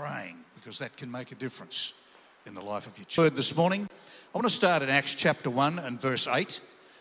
praying, because that can make a difference in the life of your church. This morning, I want to start in Acts chapter 1 and verse 8.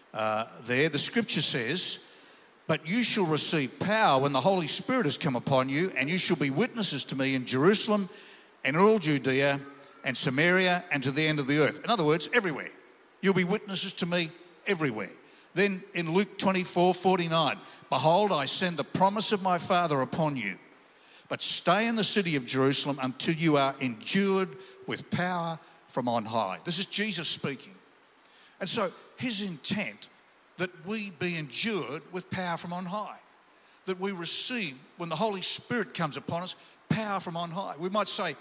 There, the scripture says, "But you shall receive power when the Holy Spirit has come upon you, and you shall be witnesses to me in Jerusalem and all Judea and Samaria and to the end of the earth." In other words, everywhere. You'll be witnesses to me everywhere. Then in Luke 24:49, "Behold, I send the promise of my Father upon you, but stay in the city of Jerusalem until you are endued with power from on high." This is Jesus speaking. And so his intent that we be endued with power from on high, that we receive, when the Holy Spirit comes upon us, power from on high. We might say,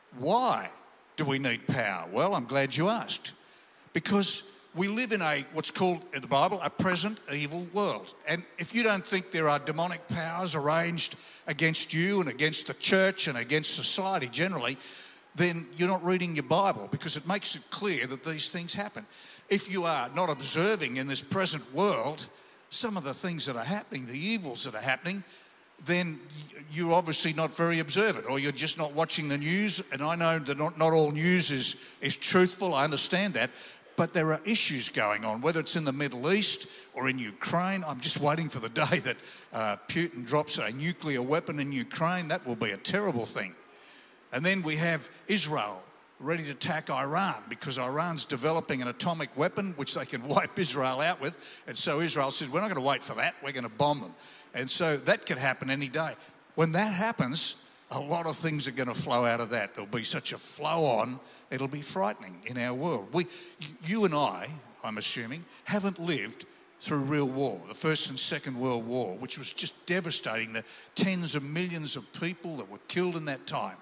why do we need power? Well, I'm glad you asked. Because we live in what's called in the Bible a present evil world. And if you don't think there are demonic powers arranged against you and against the church and against society generally, then you're not reading your Bible, because it makes it clear that these things happen. If you are not observing in this present world some of the things that are happening, the evils that are happening, then you're obviously not very observant, or you're just not watching the news. And I know that not all news is truthful, I understand that, but there are issues going on, whether it's in the Middle East or in Ukraine. I'm just waiting for the day that Putin drops a nuclear weapon in Ukraine. That will be a terrible thing. And then we have Israel ready to attack Iran, because Iran's developing an atomic weapon which they can wipe Israel out with. And so Israel says, we're not going to wait for that, we're going to bomb them. And so that could happen any day. When that happens, a lot of things are going to flow out of that. There'll be such a flow on, it'll be frightening in our world. You and I'm assuming, haven't lived through real war, the First and Second World War, which was just devastating, the tens of millions of people that were killed in that time.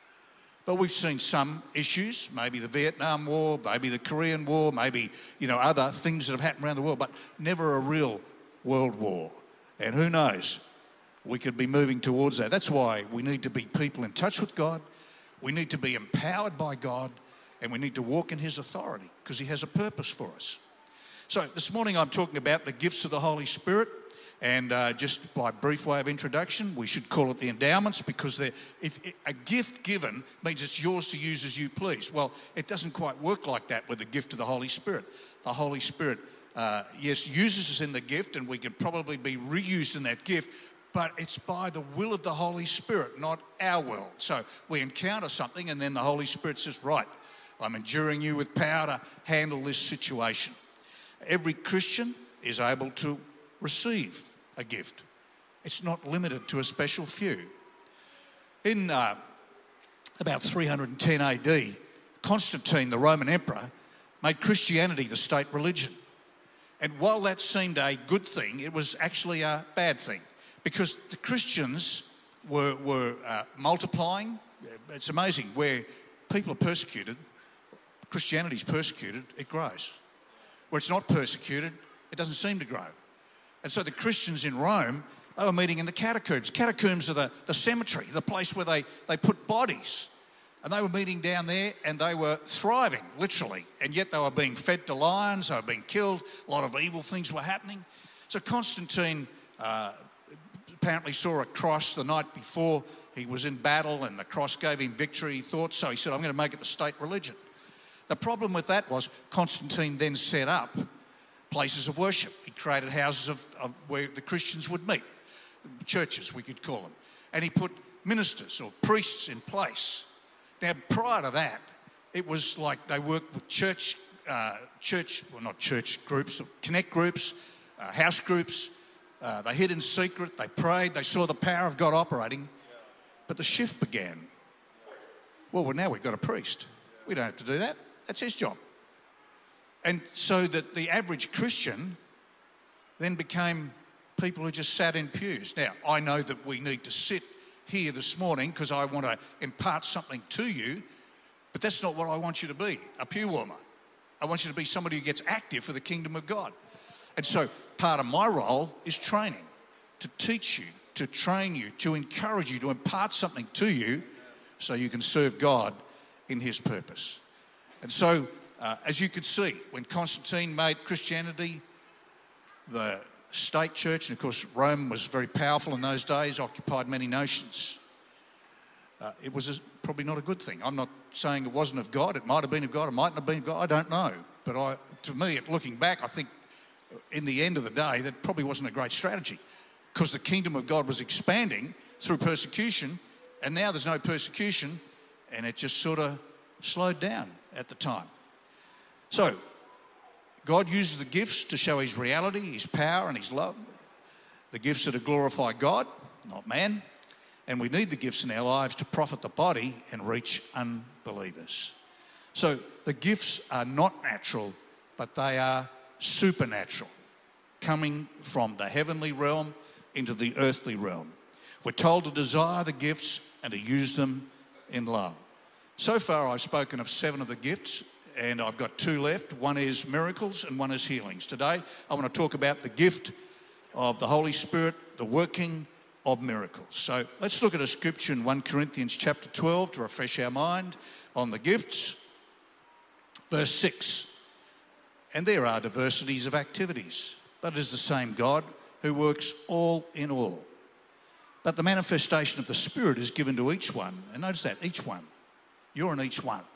But we've seen some issues, maybe the Vietnam War, maybe the Korean War, maybe, other things that have happened around the world, but never a real world war. And who knows, we could be moving towards that. That's why we need to be people in touch with God. We need to be empowered by God, and we need to walk in his authority, because he has a purpose for us. So this morning I'm talking about the gifts of the Holy Spirit. And just by brief way of introduction, we should call it the endowments, because if a gift given means it's yours to use as you please. Well, it doesn't quite work like that with the gift of the Holy Spirit. The Holy Spirit, yes, uses us in the gift, and we can probably be reused in that gift, but it's by the will of the Holy Spirit, not our will. So we encounter something, and then the Holy Spirit says, right, I'm enduring you with power to handle this situation. Every Christian is able to receive a gift. It's not limited to a special few. In about 310 AD, Constantine, the Roman emperor, made Christianity the state religion. And while that seemed a good thing, it was actually a bad thing, because the Christians were multiplying. It's amazing, where people are persecuted, Christianity's persecuted, it grows. Where it's not persecuted, it doesn't seem to grow. And so the Christians in Rome, they were meeting in the catacombs. Catacombs are the cemetery, the place where they put bodies. And they were meeting down there, and they were thriving, literally. And yet they were being fed to lions, they were being killed, a lot of evil things were happening. So Constantine apparently saw a cross the night before he was in battle, and the cross gave him victory, he thought. So he said, I'm going to make it the state religion. The problem with that was Constantine then set up places of worship. He created houses of where the Christians would meet, churches we could call them. And he put ministers or priests in place. Now, prior to that, it was like they worked with not church groups, connect groups, house groups. They hid in secret, they prayed, they saw the power of God operating. But the shift began. Well, now we've got a priest. We don't have to do that. That's his job. And so that the average Christian then became people who just sat in pews. Now, I know that we need to sit here this morning because I want to impart something to you, but that's not what I want you to be, a pew warmer. I want you to be somebody who gets active for the kingdom of God. And so part of my role is training, to teach you, to train you, to encourage you, to impart something to you so you can serve God in his purpose. And so, as you could see, when Constantine made Christianity the state church, and of course Rome was very powerful in those days, occupied many nations, it was probably not a good thing. I'm not saying it wasn't of God. It might have been of God. It mightn't have been of God. I don't know. But to me, looking back, I think in the end of the day, that probably wasn't a great strategy, because the kingdom of God was expanding through persecution, and now there's no persecution, and it just sort of slowed down at the time. So God uses the gifts to show his reality, his power and his love. The gifts are to glorify God, not man. And we need the gifts in our lives to profit the body and reach unbelievers. So the gifts are not natural, but they are supernatural, coming from the heavenly realm into the earthly realm. We're told to desire the gifts and to use them in love. So far, I've spoken of 7 of the gifts, and I've got 2 left. One is miracles and one is healings. Today, I want to talk about the gift of the Holy Spirit, the working of miracles. So let's look at a scripture in 1 Corinthians chapter 12 to refresh our mind on the gifts. Verse 6, and there are diversities of activities, but it is the same God who works all in all. But the manifestation of the Spirit is given to each one. And notice that, each one. You're in each one.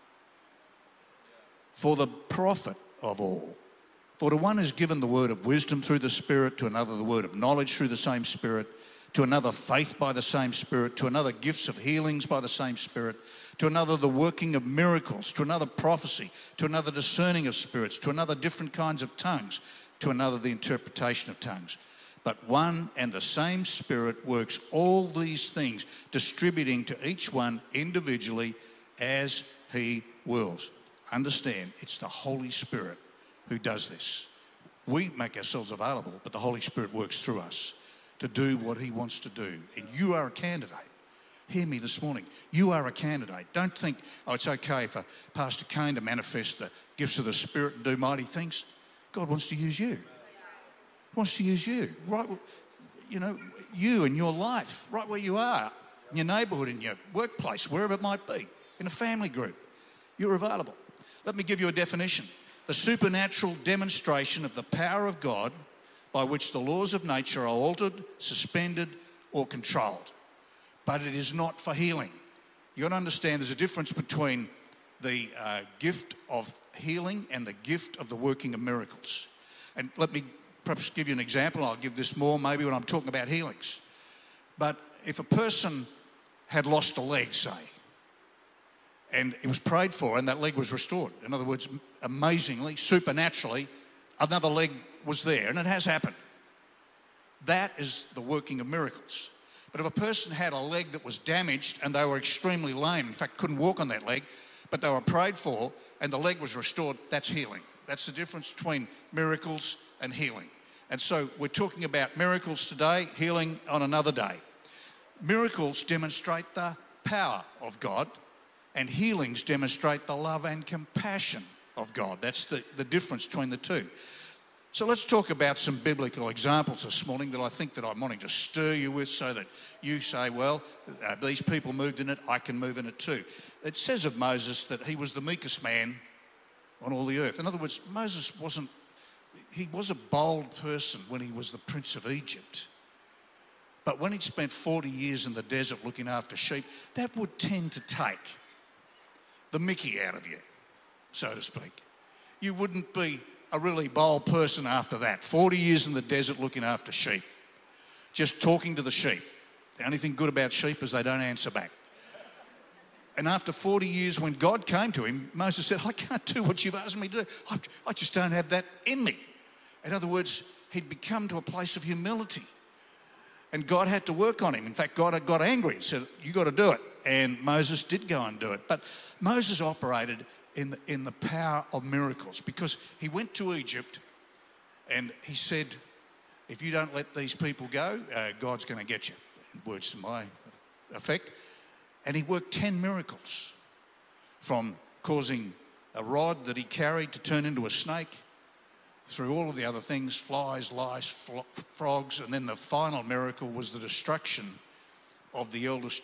For the profit of all. For to one is given the word of wisdom through the Spirit, to another the word of knowledge through the same Spirit, to another faith by the same Spirit, to another gifts of healings by the same Spirit, to another the working of miracles, to another prophecy, to another discerning of spirits, to another different kinds of tongues, to another the interpretation of tongues. But one and the same Spirit works all these things, distributing to each one individually as he wills. Understand, it's the Holy Spirit who does this. We make ourselves available, but the Holy Spirit works through us to do what he wants to do. And you are a candidate. Hear me this morning. You are a candidate. Don't think, oh, it's okay for Pastor Kane to manifest the gifts of the Spirit and do mighty things. God wants to use you. He wants to use you. Right, you in your life, right where you are, in your neighbourhood, in your workplace, wherever it might be, in a family group. You're available. Let me give you a definition. The supernatural demonstration of the power of God by which the laws of nature are altered, suspended, or controlled. But it is not for healing. You've got to understand there's a difference between the gift of healing and the gift of the working of miracles. And let me perhaps give you an example. I'll give this more maybe when I'm talking about healings. But if a person had lost a leg, say, and it was prayed for and that leg was restored. In other words, amazingly, supernaturally, another leg was there, and it has happened. That is the working of miracles. But if a person had a leg that was damaged and they were extremely lame, in fact couldn't walk on that leg, but they were prayed for and the leg was restored, that's healing. That's the difference between miracles and healing. And so we're talking about miracles today, healing on another day. Miracles demonstrate the power of God, and healings demonstrate the love and compassion of God. That's the difference between the two. So let's talk about some biblical examples this morning that I think that I'm wanting to stir you with so that you say, well, these people moved in it, I can move in it too. It says of Moses that he was the meekest man on all the earth. In other words, Moses he was a bold person when he was the prince of Egypt. But when he'd spent 40 years in the desert looking after sheep, that would tend to take the mickey out of you, so to speak. You wouldn't be a really bold person after that. 40 years in the desert looking after sheep, just talking to the sheep. The only thing good about sheep is they don't answer back. And after 40 years, when God came to him, Moses said, I can't do what you've asked me to do. I just don't have that in me. In other words, he'd become to a place of humility. And God had to work on him. In fact, God had got angry and said, you got to do it. And Moses did go and do it. But Moses operated in the power of miracles, because he went to Egypt and he said, if you don't let these people go, God's going to get you. In words to my effect. And he worked 10 miracles, from causing a rod that he carried to turn into a snake, through all of the other things, flies, lice, frogs, and then the final miracle was the destruction of the eldest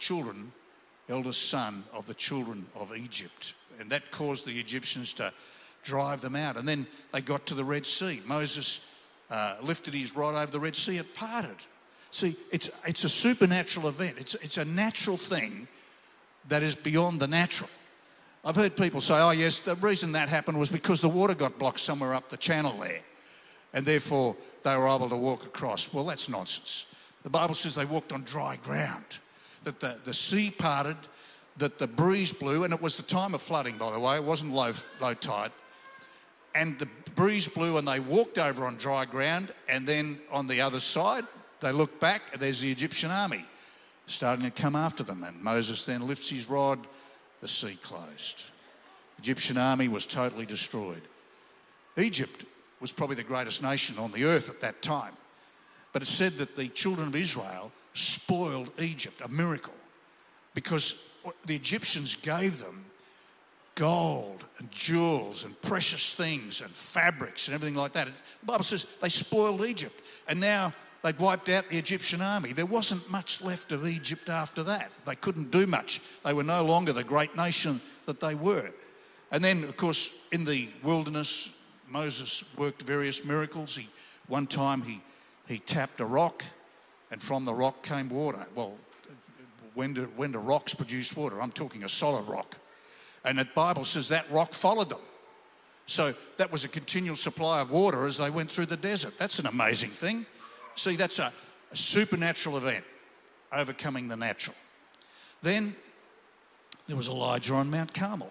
son of the children of Egypt. And that caused the Egyptians to drive them out. And then they got to the Red Sea. Moses lifted his rod over the Red Sea, it parted. See, it's a supernatural event. It's a natural thing, that is beyond the natural. I've heard people say, oh yes, the reason that happened was because the water got blocked somewhere up the channel there, and therefore they were able to walk across. Well, that's nonsense. The Bible says they walked on dry ground, that the sea parted, that the breeze blew, and it was the time of flooding, by the way. It wasn't low tide. And the breeze blew and they walked over on dry ground, and then on the other side, they looked back and there's the Egyptian army starting to come after them. And Moses then lifts his rod, the sea closed. The Egyptian army was totally destroyed. Egypt was probably the greatest nation on the earth at that time. But it's said that the children of Israel spoiled Egypt, a miracle, because the Egyptians gave them gold and jewels and precious things and fabrics and everything like that. The Bible says they spoiled Egypt, and now they'd wiped out the Egyptian army. There wasn't much left of Egypt after that. They couldn't do much. They were no longer the great nation that they were. And then, of course, in the wilderness, Moses worked various miracles. One time he tapped a rock, and from the rock came water. Well, when do rocks produce water? I'm talking a solid rock. And the Bible says that rock followed them. So that was a continual supply of water as they went through the desert. That's an amazing thing. See, that's a supernatural event, overcoming the natural. Then there was Elijah on Mount Carmel.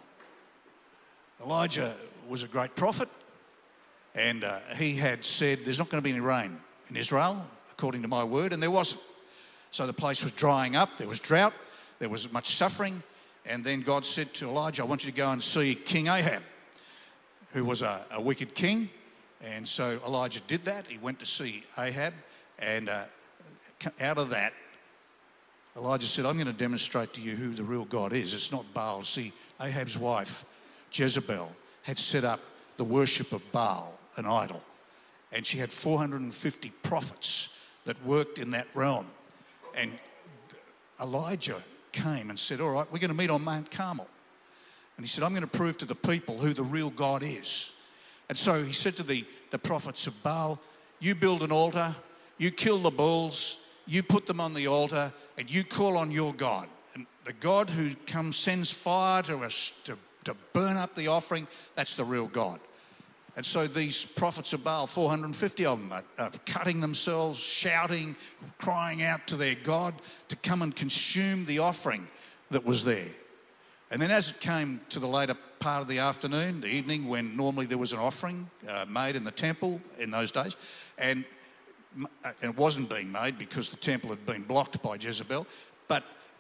Elijah was a great prophet, and he had said, there's not going to be any rain in Israel, according to my word, and there wasn't. So the place was drying up, there was drought, there was much suffering, and then God said to Elijah, I want you to go and see King Ahab, who was a wicked king. And so Elijah did that. He went to see Ahab, and out of that, Elijah said, I'm going to demonstrate to you who the real God is. It's not Baal. See, Ahab's wife, Jezebel, had set up the worship of Baal, an idol. And she had 450 prophets that worked in that realm. And Elijah came and said, all right, we're going to meet on Mount Carmel. And he said, I'm going to prove to the people who the real God is. And so he said to the prophets of Baal, you build an altar, you kill the bulls, you put them on the altar, and you call on your God. And the God who comes, sends fire to us to burn up the offering, that's the real God. And so these prophets of Baal, 450 of them, are cutting themselves, shouting, crying out to their God to come and consume the offering that was there. And then as it came to the later part of the afternoon, the evening, when normally there was an offering made in the temple in those days, and it wasn't being made because the temple had been blocked by Jezebel, but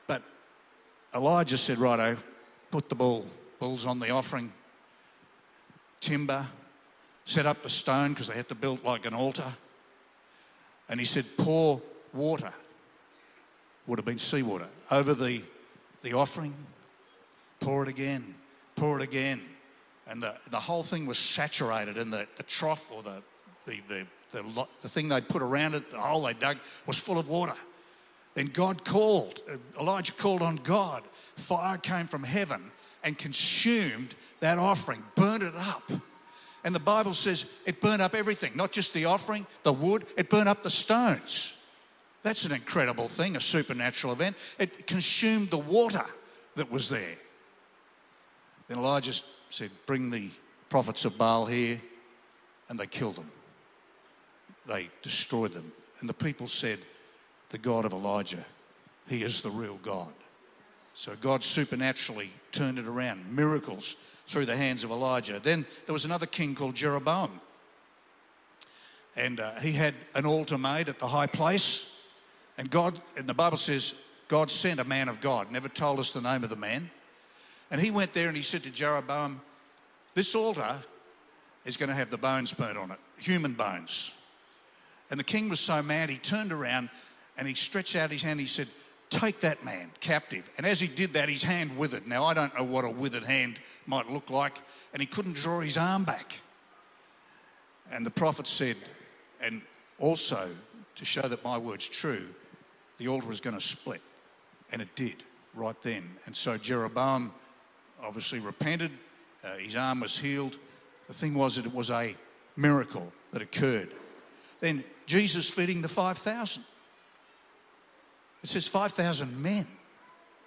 Elijah said, righto, put the bulls on the offering timber, set up the stone because they had to build like an altar. And he said, pour water, would have been seawater, over the offering. Pour it again, pour it again. And the whole thing was saturated, and the trough or the thing they'd put around it, the hole they dug, was full of water. Then Elijah called on God. Fire came from heaven and consumed that offering, burned it up. And the Bible says it burned up everything, not just the offering, the wood, it burned up the stones. That's an incredible thing, a supernatural event. It consumed the water that was there. Then Elijah said, bring the prophets of Baal here, and they killed them. They destroyed them. And the people said, the God of Elijah, he is the real God. So God supernaturally turned it around, miracles through the hands of Elijah. Then there was another king called Jeroboam. And he had an altar made at the high place. And the Bible says, God sent a man of God, never told us the name of the man. And he went there and he said to Jeroboam, this altar is going to have the bones burnt on it, human bones. And the king was so mad, he turned around and he stretched out his hand. He said, take that man captive. And as he did that, his hand withered. Now, I don't know what a withered hand might look like. And he couldn't draw his arm back. And the prophet said, and also to show that my word's true, the altar was going to split. And it did right then. And so Jeroboam obviously repented. His arm was healed. The thing was that it was a miracle that occurred. Then Jesus feeding the 5,000. It says 5,000 men.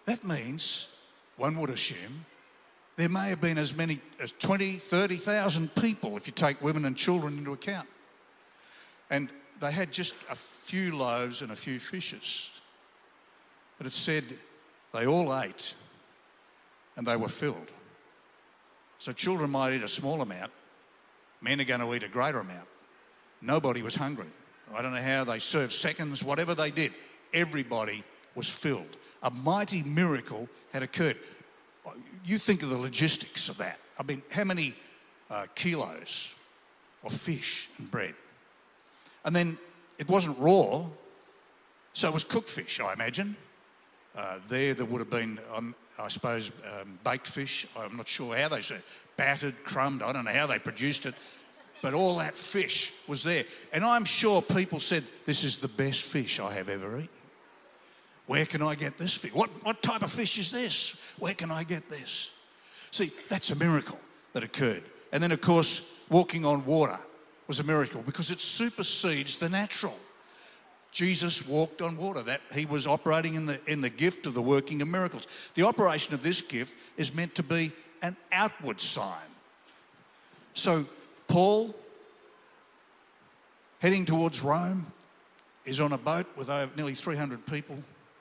That means, one would assume, there may have been as many as 20, 30,000 people if you take women and children into account. And they had just a few loaves and a few fishes. But it said they all ate and they were filled. So children might eat a small amount. Men are going to eat a greater amount. Nobody was hungry. I don't know how they served seconds, whatever they did. Everybody was filled. A mighty miracle had occurred. You think of the logistics of that. I mean, how many kilos of fish and bread? And then it wasn't raw, so it was cooked fish, I imagine. There would have been, I suppose, baked fish. I'm not sure how they said it. Battered, crumbed, I don't know how they produced it. But all that fish was there. And I'm sure people said, this is the best fish I have ever eaten. Where can I get this fish? What type of fish is this? Where can I get this? See, that's a miracle that occurred. And then, of course, walking on water was a miracle because it supersedes the natural. Jesus walked on water. That he was operating in the gift of the working of miracles. The operation of this gift is meant to be an outward sign. So Paul, heading towards Rome, is on a boat with nearly 300 people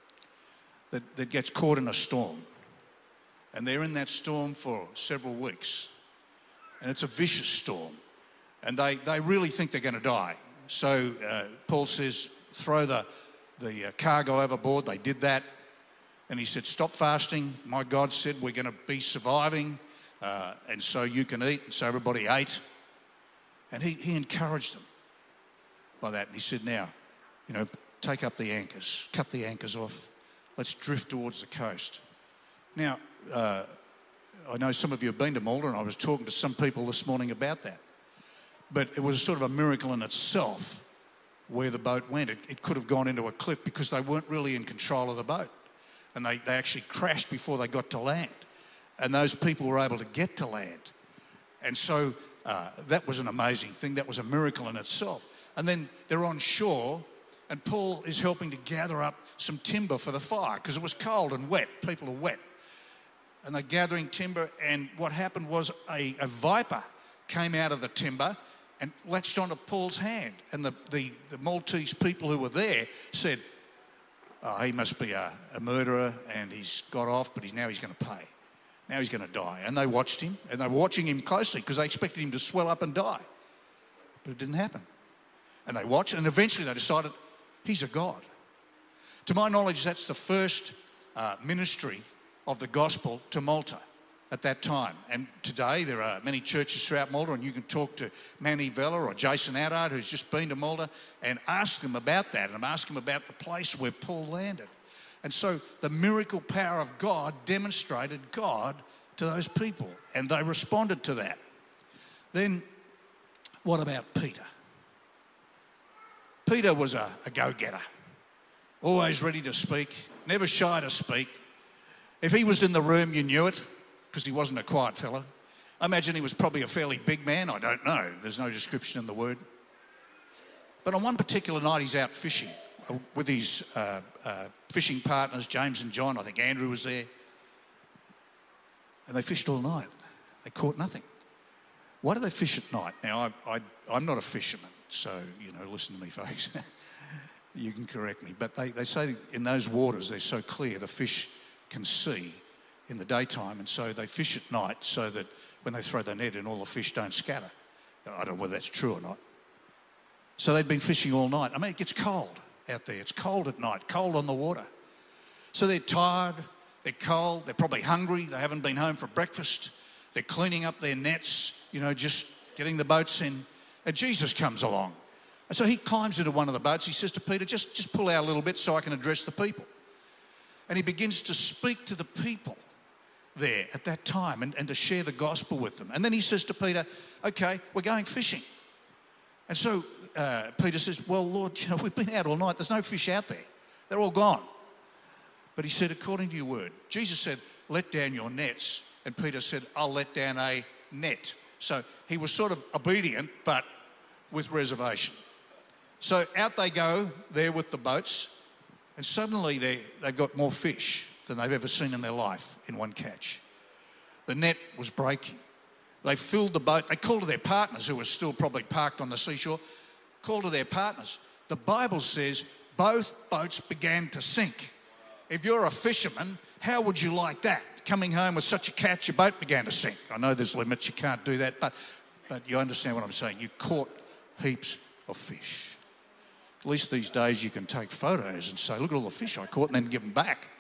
that gets caught in a storm. And they're in that storm for several weeks. And it's a vicious storm. And they really think they're going to die. So Paul says, throw the cargo overboard. They did that. And he said, stop fasting. My God said we're going to be surviving. And so you can eat. And so everybody ate. And he encouraged them by that. And he said, now, take up the anchors. Cut the anchors off. Let's drift towards the coast. Now, I know some of you have been to Malta, and I was talking to some people this morning about that. But it was sort of a miracle in itself where the boat went. It could have gone into a cliff because they weren't really in control of the boat. And they actually crashed before they got to land. And those people were able to get to land. And so that was an amazing thing. That was a miracle in itself. And then they're on shore, and Paul is helping to gather up some timber for the fire because it was cold and wet. People are wet. And they're gathering timber, and what happened was a viper came out of the timber and latched onto Paul's hand. And the Maltese people who were there said, oh, he must be a murderer, and he's got off, but now he's going to pay. Now he's going to die. And they watched him, and they were watching him closely because they expected him to swell up and die. But it didn't happen. And they watched, and eventually they decided, he's a god. To my knowledge, that's the first ministry of the gospel to Malta at that time. And today there are many churches throughout Malta, and you can talk to Manny Vella or Jason Adard, who's just been to Malta, and ask them about that, and ask them about the place where Paul landed. And so the miracle power of God demonstrated God to those people, and they responded to that. Then what about Peter? Peter was a go-getter, always ready to speak, never shy to speak. If he was in the room, you knew it, because he wasn't a quiet fellow. I imagine he was probably a fairly big man. I don't know. There's no description in the word. But on one particular night, he's out fishing with his fishing partners, James and John. I think Andrew was there. And they fished all night. They caught nothing. Why do they fish at night? Now, I'm not a fisherman, so, listen to me, folks. You can correct me. But they say in those waters, they're so clear, the fish can see in the daytime, and so they fish at night so that when they throw the net in, all the fish don't scatter. I don't know whether that's true or not. So they'd been fishing all night. I mean, it gets cold out there. It's cold at night, cold on the water. So they're tired, they're cold, they're probably hungry, they haven't been home for breakfast, they're cleaning up their nets, just getting the boats in. And Jesus comes along. And so he climbs into one of the boats. He says to Peter, just pull out a little bit so I can address the people. And he begins to speak to the people there at that time and to share the gospel with them. And then he says to Peter, okay, we're going fishing. And so Peter says, well, Lord, we've been out all night. There's no fish out there. They're all gone. But he said, according to your word. Jesus said, let down your nets. And Peter said, I'll let down a net. So he was sort of obedient, but with reservation. So out they go there with the boats. And suddenly they've got more fish than they've ever seen in their life in one catch. The net was breaking. They filled the boat. They called to their partners, who were still probably parked on the seashore, called to their partners. The Bible says both boats began to sink. If you're a fisherman, how would you like that? Coming home with such a catch, your boat began to sink. I know there's limits, you can't do that, but you understand what I'm saying. You caught heaps of fish. At least these days you can take photos and say, look at all the fish I caught, and then give them back.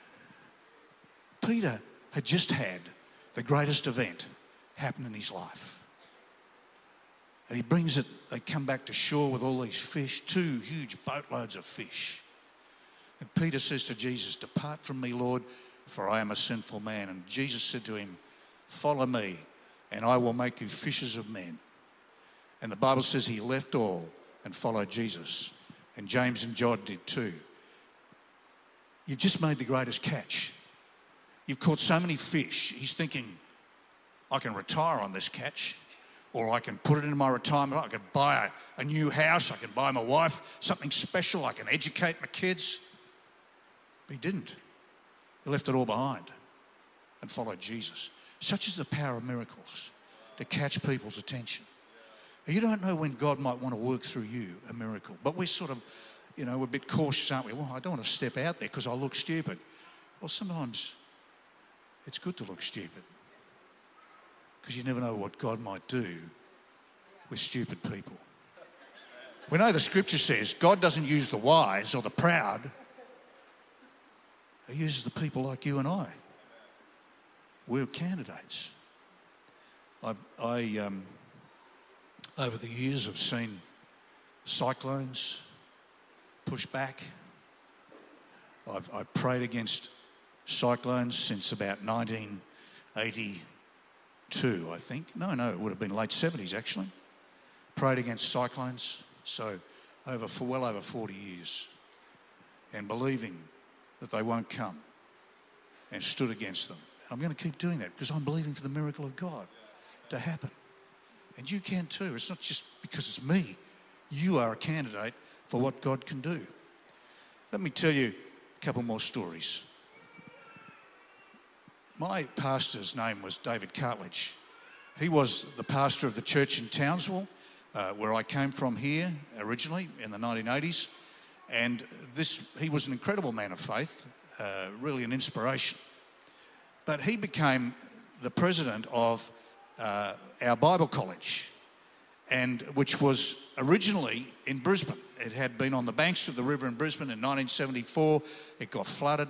Peter had just had the greatest event happen in his life. And he brings it, they come back to shore with all these fish, 2 huge boatloads of fish. And Peter says to Jesus, "Depart from me, Lord, for I am a sinful man." And Jesus said to him, "Follow me, and I will make you fishers of men." And the Bible says he left all and followed Jesus. And James and John did too. You've just made the greatest catch. You've caught so many fish. He's thinking, I can retire on this catch, or I can put it into my retirement. I can buy a new house. I can buy my wife something special. I can educate my kids. But he didn't. He left it all behind and followed Jesus. Such is the power of miracles, to catch people's attention. You don't know when God might want to work through you a miracle. But we're sort of, we're a bit cautious, aren't we? Well, I don't want to step out there because I look stupid. Well, sometimes it's good to look stupid, because you never know what God might do with stupid people. We know the scripture says God doesn't use the wise or the proud. He uses the people like you and I. We're candidates. Over the years, I've seen cyclones push back. I've prayed against cyclones since about 1982, I think. No, it would have been late 70s, actually. Prayed against cyclones, so well over 40 years, and believing that they won't come, and stood against them. And I'm going to keep doing that because I'm believing for the miracle of God to happen. And you can too. It's not just because it's me. You are a candidate for what God can do. Let me tell you a couple more stories. My pastor's name was David Cartledge. He was the pastor of the church in Townsville, where I came from here originally in the 1980s. And he was an incredible man of faith, really an inspiration. But he became the president of our Bible college, and which was originally in Brisbane. It had been on the banks of the river in Brisbane in 1974. It got flooded.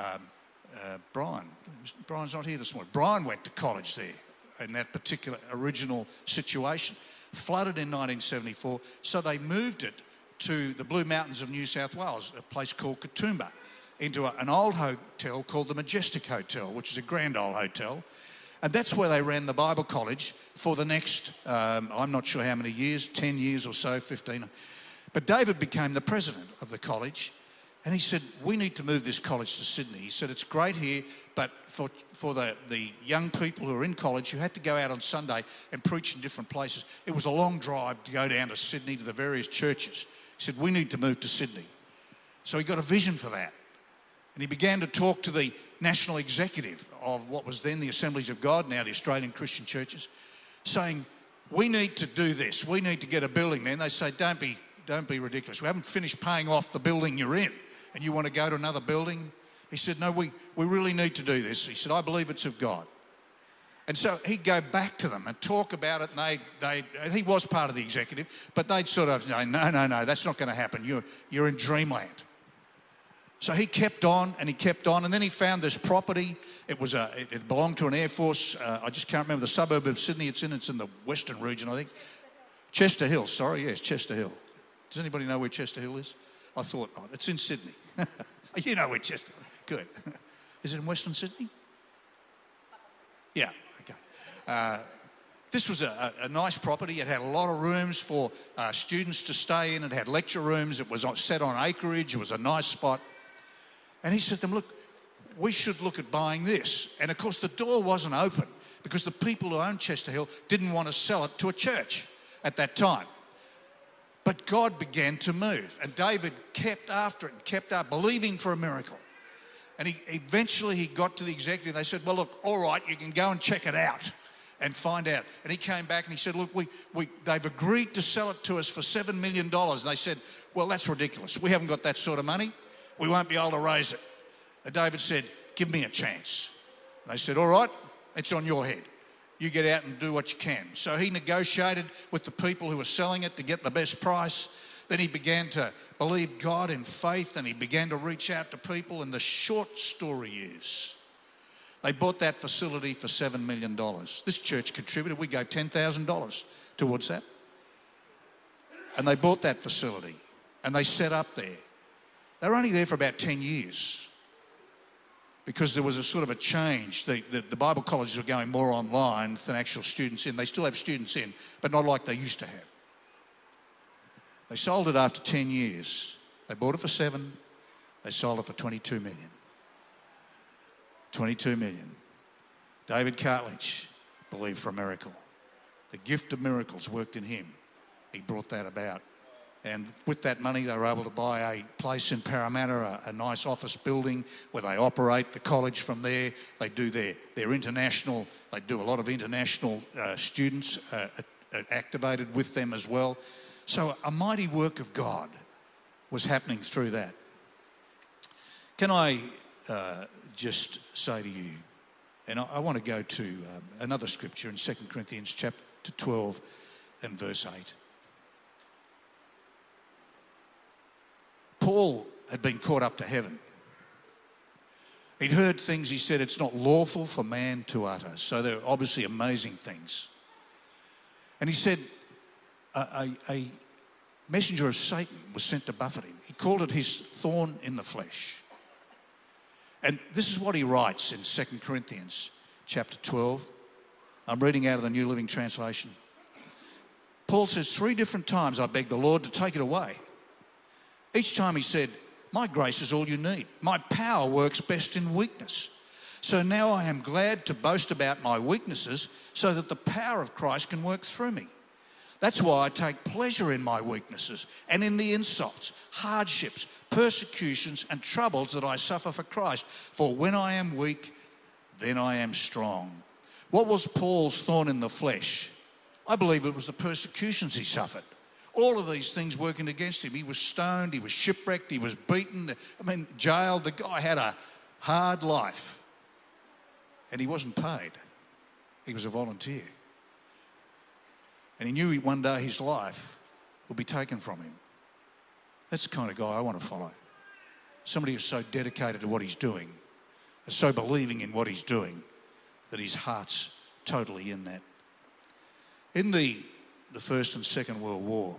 Brian's not here this morning. Brian went to college there in that particular original situation. Flooded in 1974, so they moved it to the Blue Mountains of New South Wales, a place called Katoomba, into an old hotel called the Majestic Hotel, which is a grand old hotel. And that's where they ran the Bible college for the next, I'm not sure how many years, 10 years or so, 15. But David became the president of the college, and he said, we need to move this college to Sydney. He said, it's great here, but for the young people who are in college who had to go out on Sunday and preach in different places, it was a long drive to go down to Sydney to the various churches. He said, we need to move to Sydney. So he got a vision for that. And he began to talk to the national executive of what was then the Assemblies of God, now the Australian Christian Churches, saying, we need to do this. We need to get a building there. And they say, don't be ridiculous. We haven't finished paying off the building you're in, and you want to go to another building? He said, no, we really need to do this. He said, I believe it's of God. And so he'd go back to them and talk about it, and and he was part of the executive, but they'd sort of say, no, that's not going to happen. You're in dreamland. So he kept on, and then he found this property. It belonged to an Air Force, I just can't remember the suburb of Sydney it's in the western region, I think. Chester Hill, Chester Hill. Does anybody know where Chester Hill is? I thought not. It's in Sydney. You know where Chester Hill is. Good. Is it in Western Sydney? Yeah, okay. This was a nice property. It had a lot of rooms for students to stay in. It had lecture rooms. It was set on acreage. It was a nice spot. And he said to them, look, we should look at buying this. And of course, the door wasn't open because the people who owned Chester Hill didn't want to sell it to a church at that time. But God began to move, and David kept after it and kept up, believing for a miracle. And eventually he got to the executive. They said, well, look, all right, you can go and check it out and find out. And he came back and he said, look, they've agreed to sell it to us for $7 million. And they said, well, that's ridiculous. We haven't got that sort of money. We won't be able to raise it. And David said, give me a chance. And they said, all right, it's on your head. You get out and do what you can. So he negotiated with the people who were selling it to get the best price. Then he began to believe God in faith, and he began to reach out to people. And the short story is, they bought that facility for $7 million. This church contributed. We gave $10,000 towards that. And they bought that facility, and they set up there. They were only there for about 10 years because there was a sort of a change. The Bible colleges were going more online than actual students in. They still have students in, but not like they used to have. They sold it after 10 years. They bought it for 7. They sold it for 22 million. 22 million. David Cartledge believed for a miracle. The gift of miracles worked in him. He brought that about. And with that money, they were able to buy a place in Parramatta, a nice office building where they operate the college from there. They do their international, they do a lot of international students activated with them as well. So a mighty work of God was happening through that. Can I just say to you, and I want to go to another scripture in 2 Corinthians chapter 12 and verse 8. Paul had been caught up to heaven. He'd heard things, he said, it's not lawful for man to utter. So they're obviously amazing things. And he said, a messenger of Satan was sent to buffet him. He called it his thorn in the flesh. And this is what he writes in 2 Corinthians chapter 12. I'm reading out of the New Living Translation. Paul says, 3 different times I begged the Lord to take it away. Each time he said, my grace is all you need. My power works best in weakness. So now I am glad to boast about my weaknesses so that the power of Christ can work through me. That's why I take pleasure in my weaknesses and in the insults, hardships, persecutions, and troubles that I suffer for Christ. For when I am weak, then I am strong. What was Paul's thorn in the flesh? I believe it was the persecutions he suffered. All of these things working against him. He was stoned, he was shipwrecked, he was beaten, jailed. The guy had a hard life. And he wasn't paid. He was a volunteer. And he knew one day his life would be taken from him. That's the kind of guy I want to follow. Somebody who's so dedicated to what he's doing, so believing in what he's doing, that his heart's totally in that. In the First and Second World War,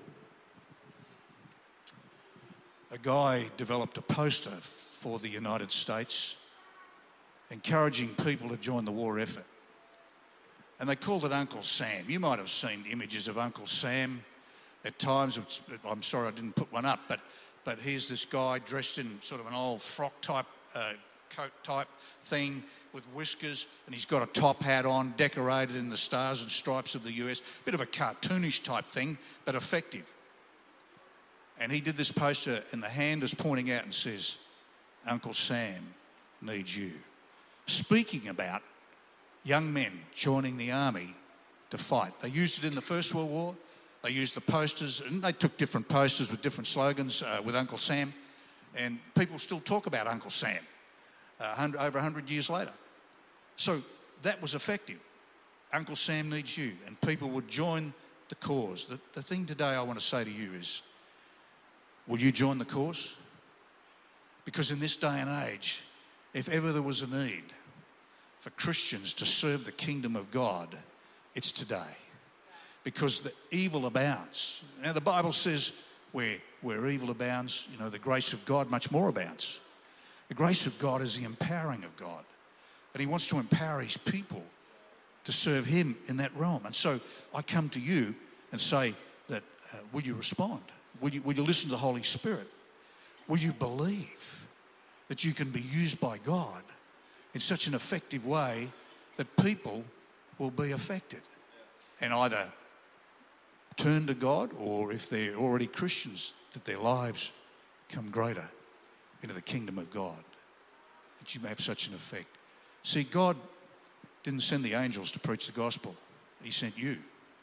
a guy developed a poster for the United States encouraging people to join the war effort. And they called it Uncle Sam. You might have seen images of Uncle Sam at times. I'm sorry I didn't put one up, but here's this guy dressed in sort of an old frock type coat type thing with whiskers, and he's got a top hat on, decorated in the stars and stripes of the US. Bit of a cartoonish type thing, but effective. And he did this poster, and the hand is pointing out and says, Uncle Sam needs you. Speaking about young men joining the army to fight. They used it in the First World War. They used the posters, and they took different posters with different slogans with Uncle Sam. And people still talk about Uncle Sam over 100 years later. So that was effective. Uncle Sam needs you, and people would join the cause. The thing today I want to say to you is, will you join the cause? Because in this day and age, if ever there was a need for Christians to serve the kingdom of God, it's today. Because the evil abounds. Now the Bible says where evil abounds, the grace of God much more abounds. The grace of God is the empowering of God. And he wants to empower his people to serve him in that realm. And so I come to you and say that, will you respond? Will you listen to the Holy Spirit? Will you believe that you can be used by God in such an effective way that people will be affected and either turn to God, or if they're already Christians, that their lives come greater into the kingdom of God. that you may have such an effect. See, God didn't send the angels to preach the gospel. He sent you.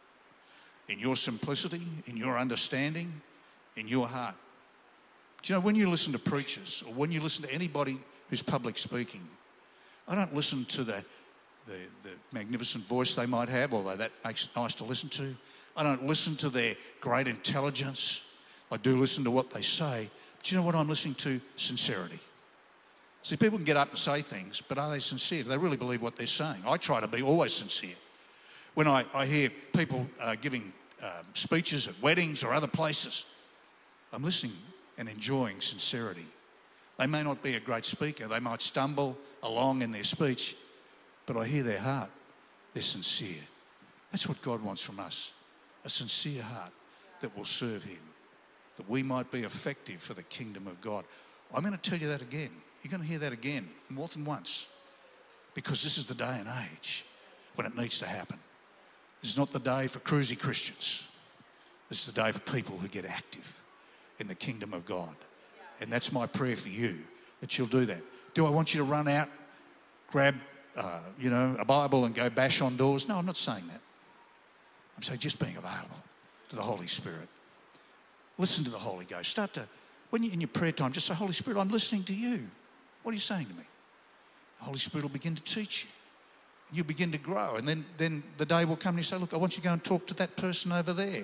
In your simplicity, in your understanding, in your heart. Do you know, when you listen to preachers or when you listen to anybody who's public speaking, I don't listen to the magnificent voice they might have, although that makes it nice to listen to. I don't listen to their great intelligence. I do listen to what they say. But you know what I'm listening to? Sincerity. See, people can get up and say things, but are they sincere? Do they really believe what they're saying? I try to be always sincere. When I hear people giving speeches at weddings or other places, I'm listening and enjoying sincerity. They may not be a great speaker. They might stumble along in their speech, but I hear their heart. They're sincere. That's what God wants from us, a sincere heart that will serve him, that we might be effective for the kingdom of God. I'm going to tell you that again. You're going to hear that again more than once, because this is the day and age when it needs to happen. This is not the day for cruisy Christians. This is the day for people who get active in the kingdom of God. And that's my prayer for you, that you'll do that. Do I want you to run out, grab, a Bible and go bash on doors? No, I'm not saying that. I'm saying just being available to the Holy Spirit. Listen to the Holy Ghost. When you're in your prayer time, just say, Holy Spirit, I'm listening to you. What are you saying to me? The Holy Spirit will begin to teach you. You begin to grow, and then the day will come and you say, look, I want you to go and talk to that person over there.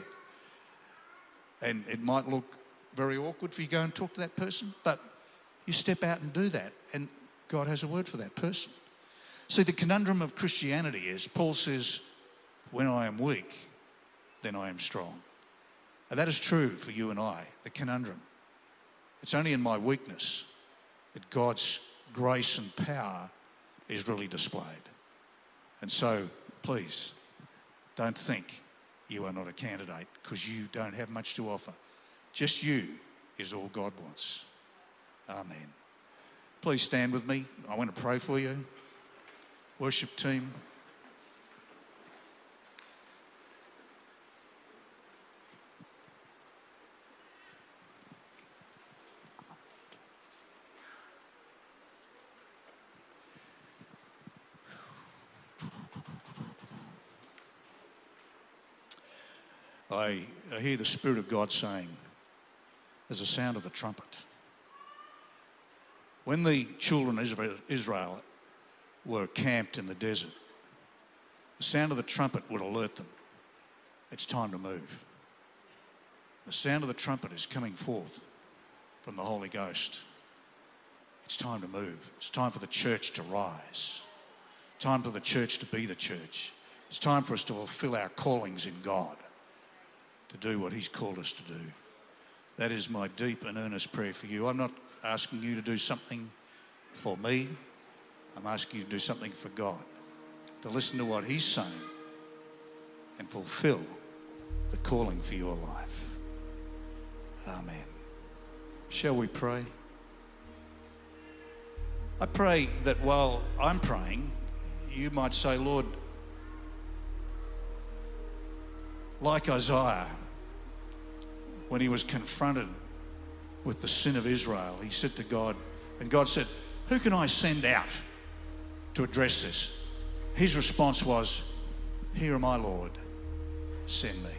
And it might look very awkward for you to go and talk to that person, but you step out and do that, and God has a word for that person. See, the conundrum of Christianity is, Paul says, when I am weak, then I am strong. And that is true for you and I, the conundrum. It's only in my weakness that God's grace and power is really displayed. And so, please, don't think you are not a candidate because you don't have much to offer. Just you is all God wants. Amen. Please stand with me. I want to pray for you. Worship team. I hear the Spirit of God saying, there's a sound of the trumpet. When the children of Israel were camped in the desert, the sound of the trumpet would alert them. It's time to move. The sound of the trumpet is coming forth from the Holy Ghost. It's time to move. It's time for the church to rise. Time for the church to be the church. It's time for us to fulfill our callings in God, to do what he's called us to do. That is my deep and earnest prayer for you. I'm not asking you to do something for me. I'm asking you to do something for God, to listen to what he's saying and fulfill the calling for your life. Amen. Shall we pray? I pray that while I'm praying, you might say, Lord, like Isaiah, when he was confronted with the sin of Israel, he said to God, and God said, who can I send out to address this? His response was, here am I, Lord, send me.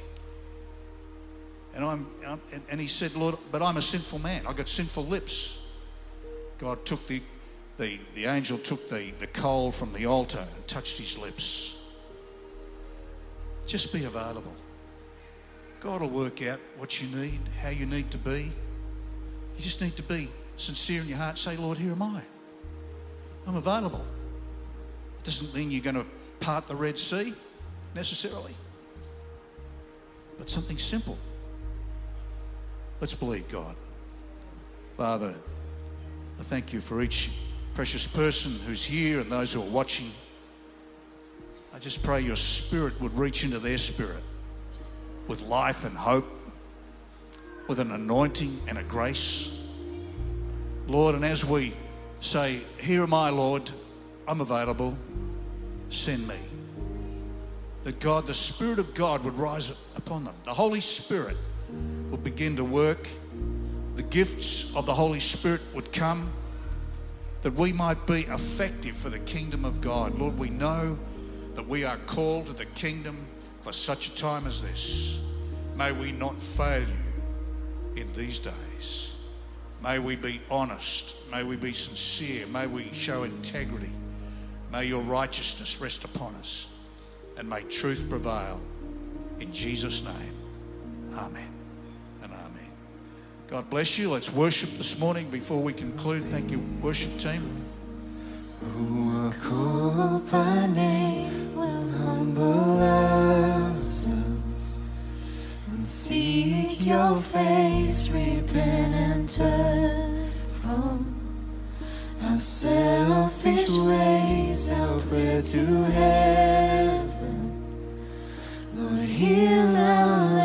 And he said, Lord, but I'm a sinful man. I've got sinful lips. God took the angel took the coal from the altar and touched his lips. Just be available. God will work out what you need, how you need to be. You just need to be sincere in your heart. Say, Lord, here am I. I'm available. It doesn't mean you're going to part the Red Sea necessarily, but something simple. Let's believe God. Father, I thank you for each precious person who's here and those who are watching. I just pray your Spirit would reach into their spirit with life and hope, with an anointing and a grace. Lord, and as we say, here am I, Lord, I'm available, send me. That God, the Spirit of God would rise upon them. The Holy Spirit would begin to work. The gifts of the Holy Spirit would come. that we might be effective for the kingdom of God. Lord, we know that we are called to the kingdom for such a time as this. May we not fail you in these days. May we be honest. May we be sincere. May we show integrity. May your righteousness rest upon us, and may truth prevail. In Jesus' name, amen and amen. God bless you. Let's worship this morning before we conclude. Thank you, worship team. Who are called by name will humble ourselves and seek your face, repent and turn from our selfish ways, our prayer to heaven. Lord, heal our